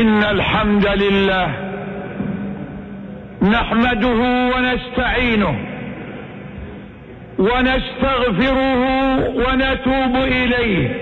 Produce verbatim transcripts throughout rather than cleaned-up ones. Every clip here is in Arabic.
إن الحمد لله نحمده ونستعينه ونستغفره ونتوب إليه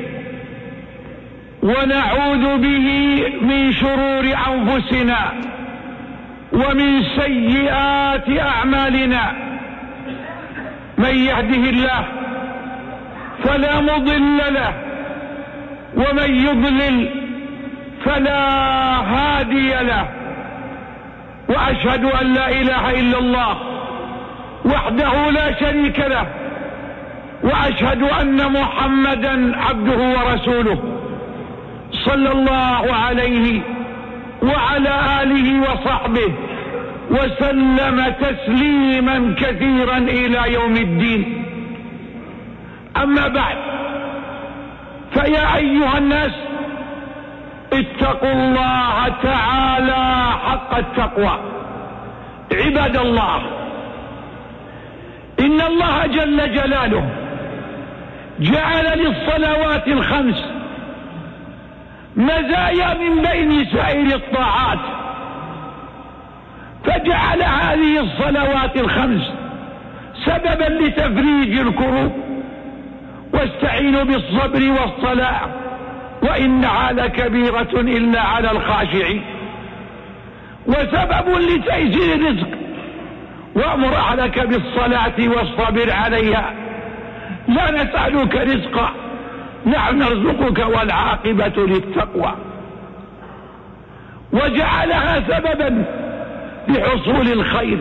ونعوذ به من شرور أنفسنا ومن سيئات أعمالنا. من يهده الله فلا مضل له ومن يضلل فلا هادي له، وأشهد أن لا إله إلا الله وحده لا شريك له، وأشهد أن محمدا عبده ورسوله صلى الله عليه وعلى آله وصحبه وسلم تسليما كثيرا إلى يوم الدين. أما بعد، فيا أيها الناس اتقوا الله تعالى حق التقوى. عباد الله، إن الله جل جلاله جعل للصلوات الخمس مزايا من بين سائر الطاعات، فجعل هذه الصلوات الخمس سببا لتفريج الكروب. واستعينوا بالصبر والصلاة وإنها لكبيرة إلا على الخاشعين، وسبب لتيسير الرزق. وأمر أهلك بالصلاة واصطبر عليها لا نسألك رزقا نحن نرزقك والعاقبة للتقوى. وجعلها سببا لحصول الخير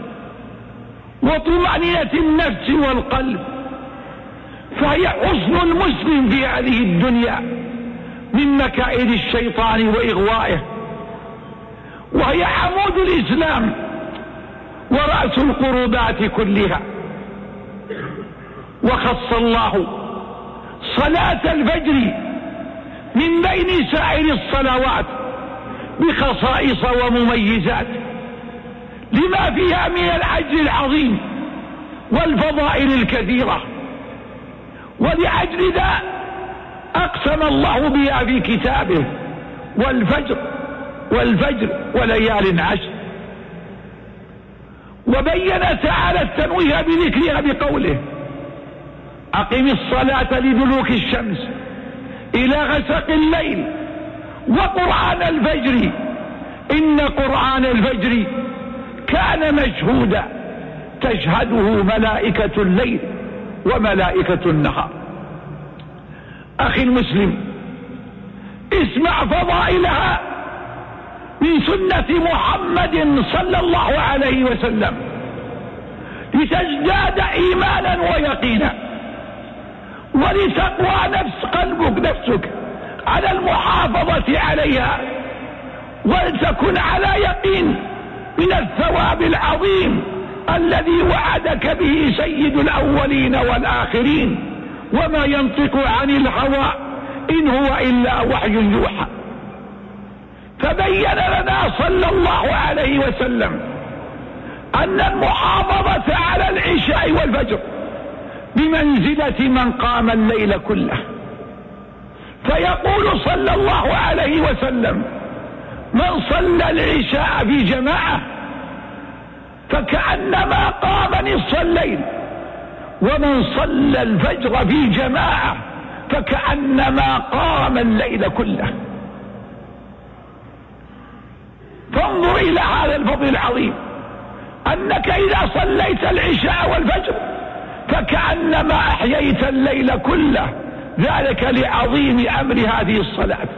وطمأنينة النفس والقلب، فهي حصن المسلم في هذه الدنيا من مكائد الشيطان وإغوائه، وهي عمود الإسلام ورأس القربات كلها. وخص الله صلاة الفجر من بين سائر الصلوات بخصائص ومميزات لما فيها من الأجر العظيم والفضائل الكثيرة، ولأجل ذا أقسم الله بها في كتابه: والفجر والفجر وليال عشر. وبين تعالى التنويه بذكرها بقوله: أقم الصلاة لدلوك الشمس إلى غسق الليل وقرآن الفجر إن قرآن الفجر كان مشهودا تشهده ملائكة الليل وملائكة النهار. أخي المسلم، اسمع فضائلها من سنة محمد صلى الله عليه وسلم لتزداد إيمانا ويقينا، ولتقوى نفس قلبك نفسك على المحافظة عليها، ولتكن على يقين من الثواب العظيم الذي وعدك به سيد الأولين والآخرين. وما ينطق عن الهوى إن هو إلا وحي يوحى. فبين لنا صلى الله عليه وسلم أن المحافظة على العشاء والفجر بمنزلة من قام الليل كله. فيقول صلى الله عليه وسلم: من صلى العشاء في جماعة فكأنما قام نصف الليل، ومن صلى الفجر في جماعة فكأنما قام الليل كله. فانظر إلى هذا الفضل العظيم، أنك إذا صليت العشاء والفجر فكأنما أحييت الليل كله، ذلك لعظيم أمر هذه الصلاة.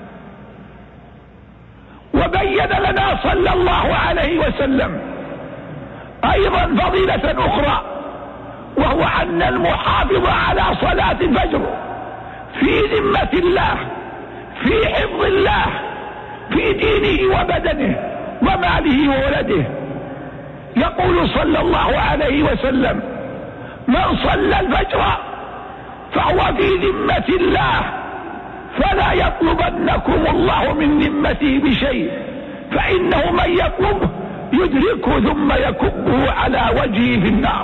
وبين لنا صلى الله عليه وسلم أيضا فضيلة أخرى، وهو أن المحافظ على صلاة الفجر في ذمة الله، في حفظ الله، في دينه وبدنه وماله وولده. يقول صلى الله عليه وسلم: من صلى الفجر فهو في ذمة الله، فلا يطلبنكم الله من ذمته بشيء، فإنه من يطلبه يدركه ثم يكبه على وجهه في النار.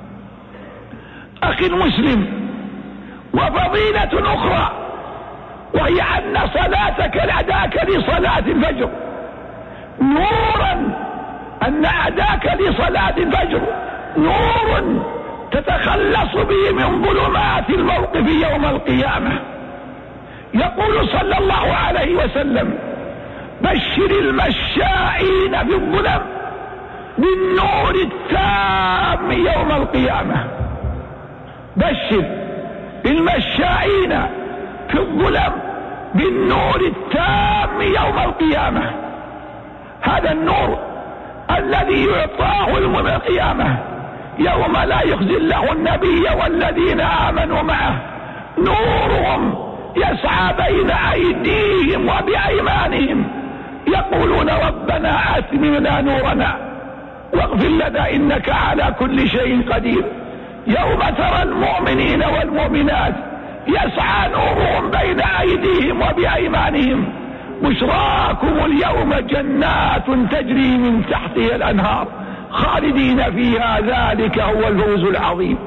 أخي المسلم، وفضيلة أخرى وهي أن صلاتك أداك لصلاة الفجر نورا، أن أداك لصلاة الفجر نور تتخلص به من ظلمات الموقف يوم القيامة. يقول صلى الله عليه وسلم: بشر المشائين في الظلم بالنور التام يوم القيامة. بشر المشائين في الظلم بالنور التام يوم القيامة. هذا النور الذي يعطاه يوم القيامة يوم لا يخزي الله النبي والذين آمنوا معه، نورهم يسعى بين أيديهم وبأيمانهم يقولون ربنا أتمم لنا نورنا واغفر لنا إنك على كل شيء قدير. يوم ترى المؤمنين والمؤمنات يسعى نورهم بين أيديهم وبأيمانهم بشراكم اليوم جنات تجري من تحتها الأنهار خالدين فيها ذلك هو الفوز العظيم.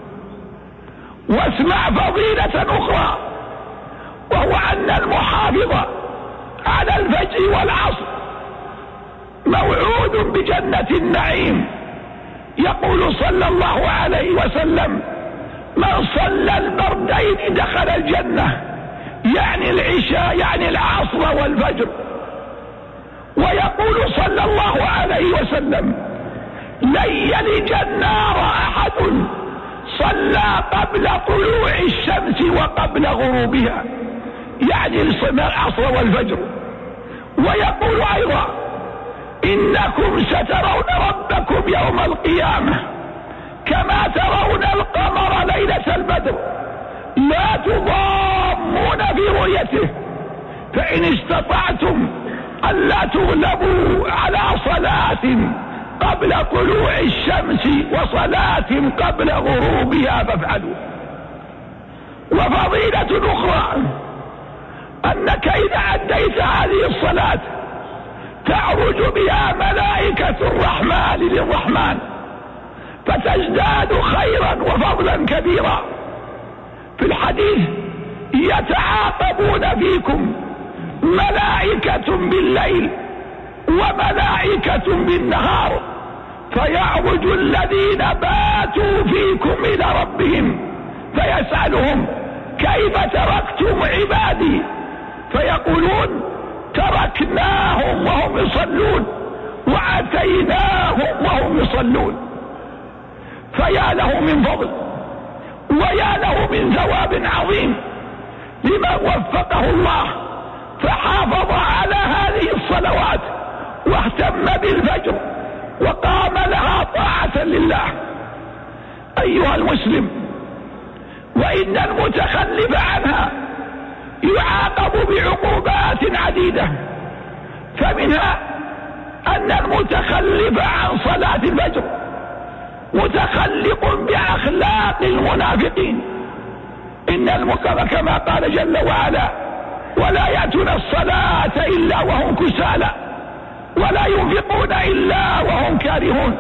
واسمع فضيلة أخرى، وهو أن المحافظ على الفجر والعصر موعود بجنة النعيم. يقول صلى الله عليه وسلم: من صلى البردين دخل الجنة، يعني العشاء يعني العصر والفجر. ويقول صلى الله عليه وسلم: لن يلج النار أحد صلى قبل طلوع الشمس وقبل غروبها، يعني العصر والفجر. ويقول أيضا: إنكم سترون ربكم يوم القيامة كما ترون القمر ليلة البدر لا تضامون في رؤيته، فإن استطعتم ألا تغلبوا على صلاة قبل طلوع الشمس وصلاة قبل غروبها فافعلوا. وفضيلة أخرى أنك إذا أديت هذه الصلاة تعرج بها ملائكة الرحمن للرحمن فتزداد خيرا وفضلا كبيرا. في الحديث: يتعاقبون فيكم ملائكة بالليل وملائكة بالنهار فيعرج الذين باتوا فيكم إلى ربهم فيسألهم: كيف تركتم عبادي؟ فيقولون: تركناهم وهم يصلون وأتيناهم وهم يصلون. فيا له من فضل ويا له من ثواب عظيم لمن وفقه الله فحافظ على هذه الصلوات واهتم بالفجر وقام لها طاعة لله. أيها المسلم، وإن المتخلف عنها يعاقب بعقوبات عديدة، فمنها أن المتخلف عن صلاة الفجر متخلق بأخلاق المنافقين. إن المكر كما قال جل وعلا: ولا يأتون الصلاة إلا وهم كسالى ولا ينفقون إلا وهم كارهون.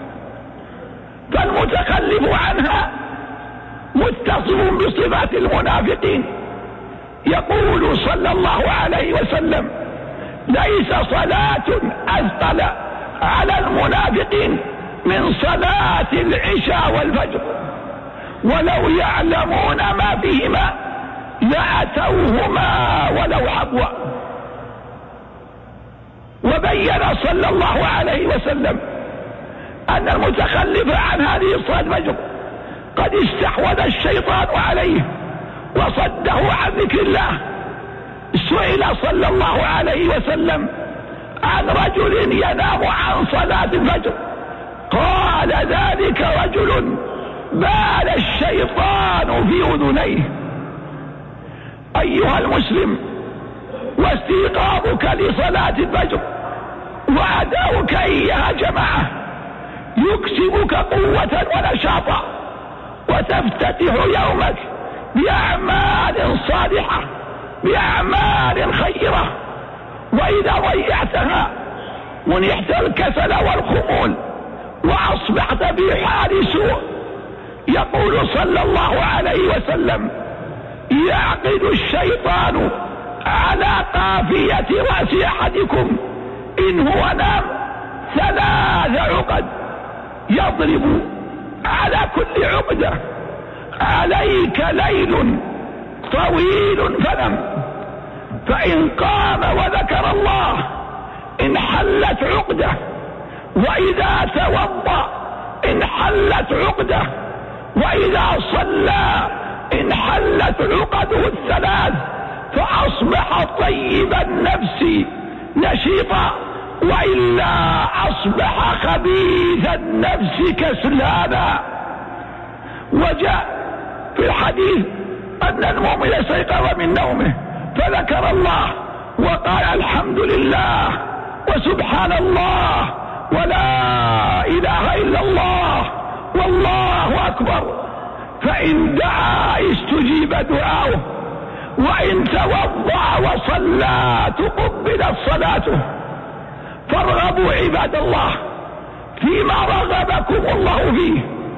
فالمتخلف عنها متصف بصفات المنافقين. يقول صلى الله عليه وسلم: ليس صلاة أثقل على المنافقين من صلاة العشاء والفجر ولو يعلمون ما فيهما لأتوهما ولو حبوا. وبين صلى الله عليه وسلم أن المتخلف عن هذه الصلاة الفجر قد استحوذ الشيطان عليه وصده عن ذكر الله. سئل صلى الله عليه وسلم عن رجل ينام عن صلاة الفجر، قال: ذلك رجل بال الشيطان في أذنيه. أيها المسلم، واستيقاظك لصلاة الفجر وأداؤك إياها جماعة يكسبك قوة ونشاطا وتفتتح يومك بأعمال صالحة بأعمال خيرة. وإذا ضيعتها منحت الكسل والخمول وأصبحت في حال سوء. يقول صلى الله عليه وسلم: يعقد الشيطان على قافية رأس أحدكم إن هو نام ثلاث عقد يضرب على كل عقدة عليك ليل طويل فنم، فإن قام وذكر الله انحلت عقدة، وإذا توضأ انحلت عقدة، وإذا صلى انحلت عقده الثلاث، فأصبح طيب النفس نشيطا، وإلا أصبح خبيث النفس كسلانا. وجاء في الحديث أن المؤمن استيقظ من نومه فذكر الله وقال الحمد لله وسبحان الله ولا إله إلا الله والله أكبر، فإن دعا استجيب دعاؤه، وإن توضأ وصلى تقبلت صلاته. فارغبوا عباد الله فيما رغبكم الله فيه،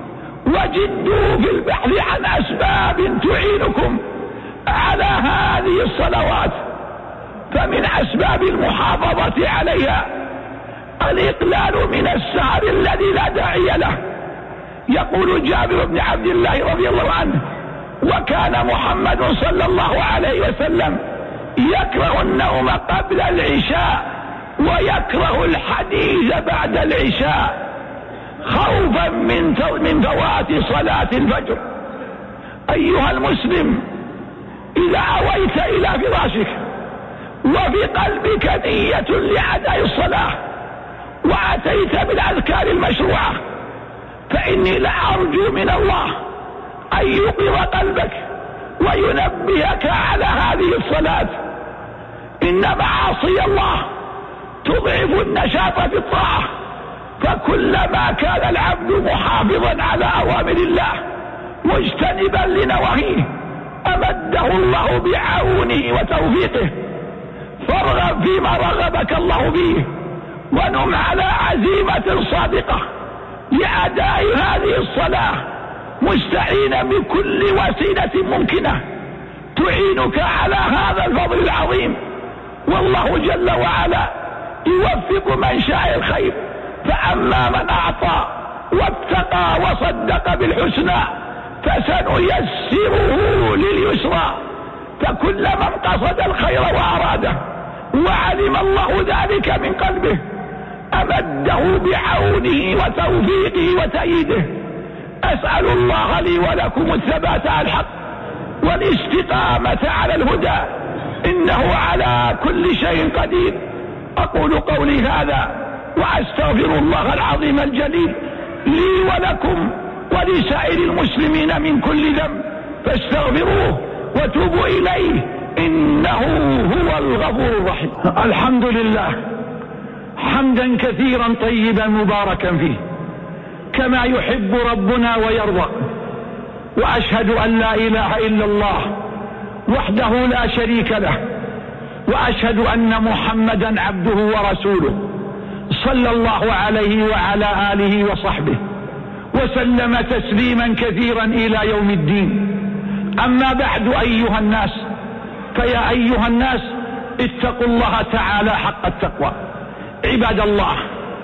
وجدوا في البحث عن أسباب تعينكم على هذه الصلوات. فمن أسباب المحافظة عليها الإقلال من السهر الذي لا داعي له. يقول جابر بن عبد الله رضي الله عنه: وكان محمد صلى الله عليه وسلم يكره النوم قبل العشاء ويكره الحديث بعد العشاء خوفا من من فوات صلاة الفجر. أيها المسلم، إذا أويت إلى فراشك وفي قلبك نية لأداء الصلاة وأتيت بالأذكار المشروعة، فإني لأرجو من الله أن يوقظ قلبك وينبهك على هذه الصلاة. إن معاصي الله تضعف النشاط في الطاعة، فكلما كان العبد محافظا على أوامر الله مجتنبا لنواهيه أمده الله بعونه وتوفيقه. فارغب فيما رغبك الله فيه، ونم على عزيمة صادقة لأداء هذه الصلاة، مستعينا بكل وسيلة ممكنة تعينك على هذا الفضل العظيم. والله جل وعلا يوفق من شاء الخير، فأما من أعطى واتقى وصدق بالحسنى فسنيسره لليسرى. فكل من قصد الخير وأراده وعلم الله ذلك من قلبه أمده بعونه وتوفيقه وتأييده. أسأل الله لي ولكم الثبات على الحق والاستقامة على الهدى، إنه على كل شيء قدير. أقول قولي هذا وأستغفر الله العظيم الجليل لي ولكم ولسائر المسلمين من كل ذنب، فاستغفروه وتوبوا إليه إنه هو الغفور الرحيم. الحمد لله حمدا كثيرا طيبا مباركا فيه كما يحب ربنا ويرضى، وأشهد أن لا إله إلا الله وحده لا شريك له، وأشهد أن محمدا عبده ورسوله صلى الله عليه وعلى آله وصحبه وسلم تسليما كثيرا إلى يوم الدين. أما بعد أيها الناس، فيا أيها الناس اتقوا الله تعالى حق التقوى. عباد الله،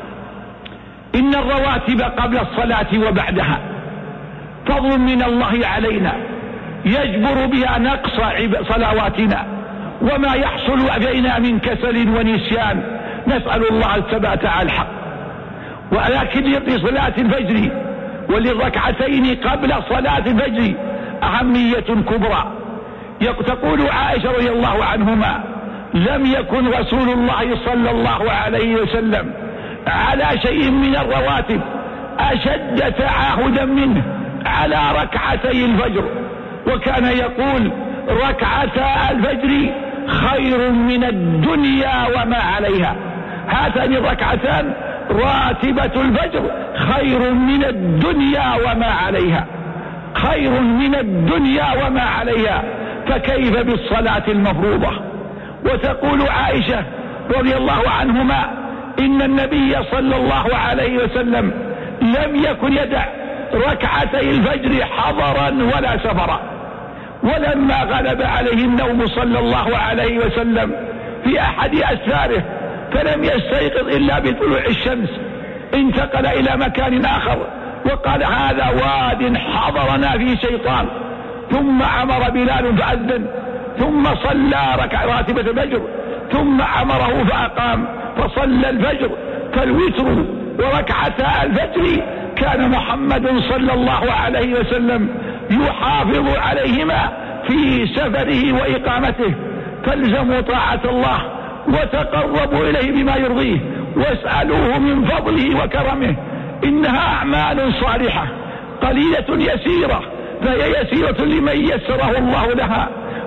إن الرواتب قبل الصلاة وبعدها فضل من الله علينا يجبر بها نقص صلواتنا وما يحصل علينا من كسل ونسيان. نسأل الله الثبات على الحق. ولكن لصلاة الفجر وللركعتين قبل صلاة الفجر أهمية كبرى. تقول عائشة رضي الله عنهما: لم يكن رسول الله صلى الله عليه وسلم على شيء من الرواتب أشد تعاهدا منه على ركعتي الفجر، وكان يقول: ركعتا الفجر خير من الدنيا وما عليها. هاتان الركعتان راتبة الفجر خير من الدنيا وما عليها، خير من الدنيا وما عليها، فكيف بالصلاة المفروضة؟ وتقول عائشة رضي الله عنهما: إن النبي صلى الله عليه وسلم لم يكن يدع ركعتي الفجر حضرا ولا سفرا. ولما غلب عليه النوم صلى الله عليه وسلم في أحد أسفاره فلم يستيقظ إلا بطلوع الشمس انتقل إلى مكان آخر وقال هذا واد حضرنا فيه شيطان، ثم أمر بلال فأذن، ثم صلى ركع راتبة الفجر، ثم أمره فأقام فصلى الفجر. فالوتر وركعتا الفجر كان محمد صلى الله عليه وسلم يحافظ عليهما في سفره وإقامته. فالزموا طاعة الله وتقربوا إليه بما يرضيه واسألوه من فضله وكرمه. إنها أعمال صالحة قليلة يسيرة، فهي يسيرة لمن يسره الله لها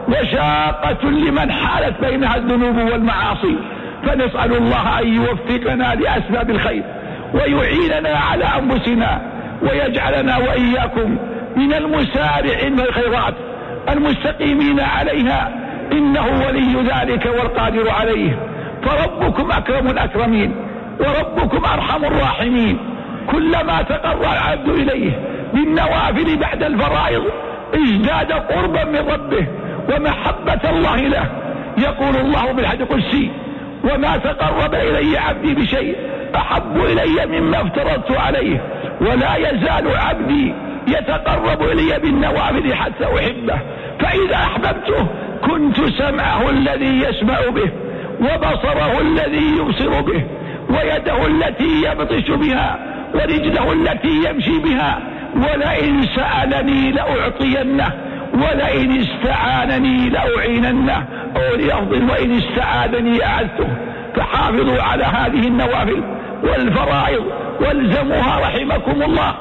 وشاقة لمن حالت بينها الذنوب والمعاصي. فنسأل الله أن يوفقنا لأسباب الخير ويعيننا على أنفسنا ويجعلنا وإياكم من المسارعين بالخيرات المستقيمين عليها، إنه ولي ذلك والقادر عليه. فربكم أكرم الأكرمين وربكم أرحم الراحمين. كلما تقرب العبد إليه بالنوافل بعد الفرائض ازداد قربا من ربه ومحبة الله له. يقول الله بالحديث القدسي وما تقرب إلي عبدي بشيء أحب إلي مما افترضت عليه، ولا يزال عبدي يتقرب إلي بالنوافل حتى أحبه، فإذا أحببته كنت سمعه الذي يسمع به وبصره الذي يبصر به ويده التي يبطش بها ورجله التي يمشي بها، ولئن سألني لأعطينه ولئن استعانني لأعيننه، أو لأفضل وإن استعاذني أعذته. فحافظوا على هذه النوافل والفرائض والزموها رحمكم الله،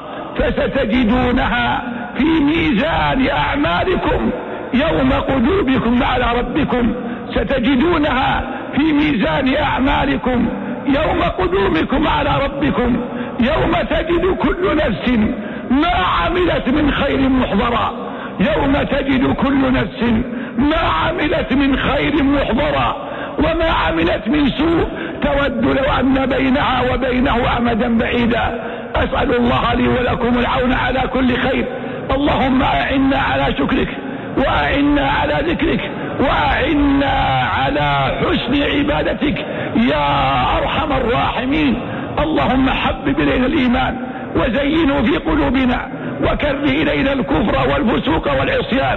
فستجدونها في ميزان أعمالكم يوم قدومكم على ربكم. ستجدونها في ميزان أعمالكم يوم قدومكم على ربكم، يوم تجد كل نفس ما عملت من خير محضرا، يوم تجد كل نفس ما عملت من خير محضرا وما عملت من سوء تود لو أن بينها وبينه أمدا بعيدا. أسأل الله لي ولكم العون على كل خير. اللهم أعنا على شكرك وأعنا على ذكرك وأعنا على حسن عبادتك يا أرحم الراحمين. اللهم حبب إلينا الإيمان وزينه في قلوبنا وكره إلينا الكفر والفسوق والعصيان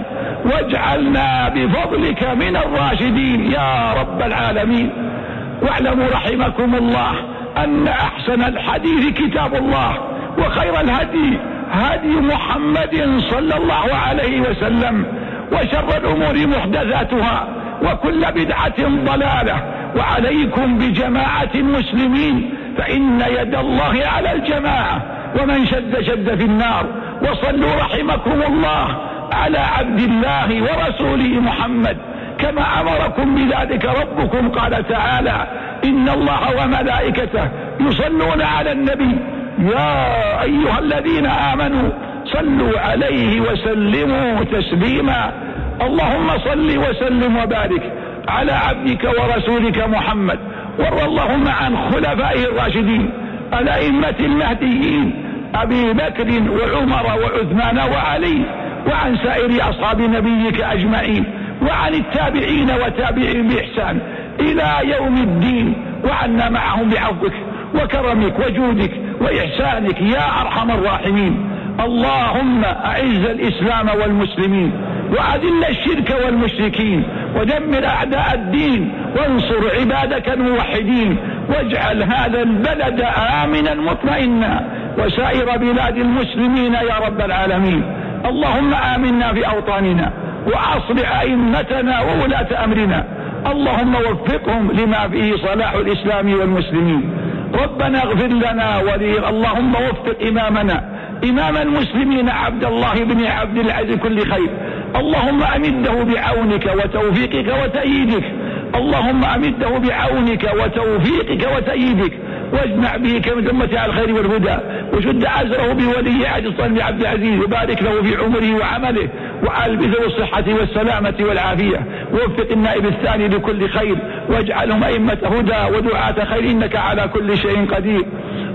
واجعلنا بفضلك من الراشدين يا رب العالمين. واعلموا رحمكم الله أن أحسن الحديث كتاب الله وخير الهدي هدي محمد صلى الله عليه وسلم وشر الأمور محدثاتها وكل بدعة ضلالة. وعليكم بجماعة المسلمين فإن يد الله على الجماعة ومن شد شد في النار. وصلوا رحمكم الله على عبد الله ورسوله محمد كما أمركم بذلك ربكم. قال تعالى إن الله وملائكته يصلون على النبي يا أيها الذين آمنوا صلوا عليه وسلموا تسليما. اللهم صل وسلم وبارك على عبدك ورسولك محمد، وارض اللهم عن خلفائه الراشدين الأئمة المهديين أبي بكر وعمر وعثمان وعلي، وعن سائر أصحاب نبيك أجمعين، وعن التابعين وتابعين بإحسان إلى يوم الدين، وعنا معهم بعفوك وكرمك وجودك وإحسانك يا أرحم الراحمين. اللهم أعز الإسلام والمسلمين وأذل الشرك والمشركين ودمر أعداء الدين وانصر عبادك الموحدين، واجعل هذا البلد آمنا مطمئنا وسائر بلاد المسلمين يا رب العالمين. اللهم آمنا في أوطاننا وأصلح أئمتنا وولاة أمرنا، اللهم وفقهم لما فيه صلاح الإسلام والمسلمين. ربنا اغفر لنا ولي اللهم وفق إمامنا إمام المسلمين عبد الله بن عبد العزيز كل خير، اللهم أمده بعونك وتوفيقك وتأييدك، اللهم أمده بعونك وتوفيقك وتأييدك، واجمع به كلمة على الخير والهدى، وشد عزره بولي عهد الصالح عبد العزيز، وبارك له في عمره وعمله، وألبسه الصحة والسلامة والعافية، ووفق النائب الثاني لكل خير، واجعلهم أئمة هدى ودعاة خير إنك على كل شيء قدير.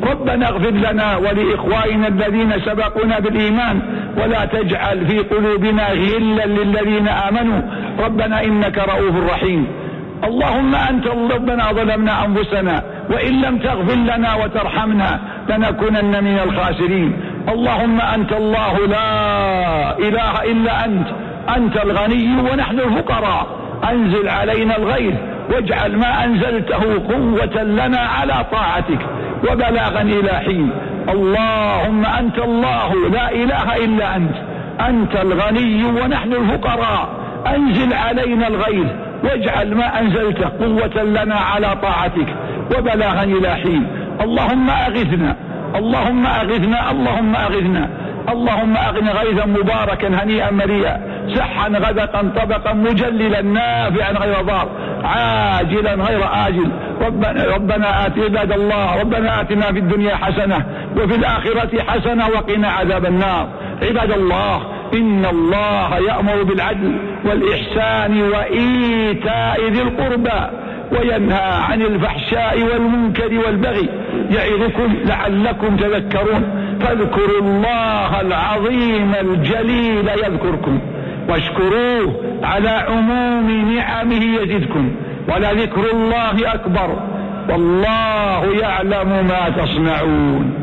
ربنا اغفر لنا ولإخواننا الذين سبقونا بالإيمان ولا تجعل في قلوبنا غلا للذين آمنوا ربنا إنك رؤوف رحيم. اللهم أنت ربنا ظلمنا أنفسنا وإن لم تغفر لنا وترحمنا لنكونن من الخاسرين. اللهم أنت الله لا إله إلا أنت، أنت الغني ونحن الفقراء، أنزل علينا الغيث واجعل ما أنزلته قوة لنا على طاعتك وبلاغا إلى حين. اللهم أنت الله لا إله إلا أنت، أنت الغني ونحن الفقراء، أنزل علينا الغيث واجعل ما أنزلته قوة لنا على طاعتك وبلاغا إلى حين. اللهم أغثنا اللهم أغثنا اللهم أغثنا اللهم أغن غيثا مباركا هنيئا مريئا سحا غدقا طبقا مجللا نافعا غير ضار عاجلا غير آجل. ربنا, ربنا آت عباد الله ربنا آتنا في الدنيا حسنة وفي الآخرة حسنة وقنا عذاب النار. عباد الله إن الله يأمر بالعدل والإحسان وإيتاء ذي القربى وينهى عن الفحشاء والمنكر والبغي يعظكم لعلكم تذكرون. فاذكروا الله العظيم الجليل يذكركم واشكروه على عموم نعمه يزدكم ولذكر الله أكبر والله يعلم ما تصنعون.